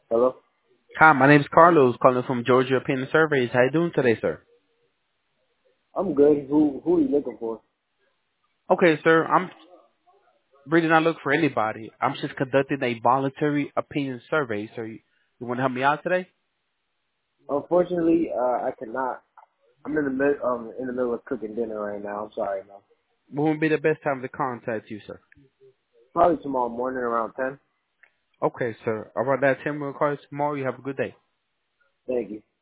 Hello? Hi, my name is Carlos, calling from Georgia Opinion Surveys. How you doing today, sir? I'm good. Who are you looking for? Okay, sir, I'm really not looking for anybody. I'm just conducting a voluntary opinion survey, sir. You want to help me out today? Unfortunately, I cannot. I'm in the middle of cooking dinner right now. I'm sorry, man. When would be the best time to contact you, sir? Probably tomorrow morning around 10. Okay, sir. Around that time we'll call you tomorrow. You have a good day. Thank you.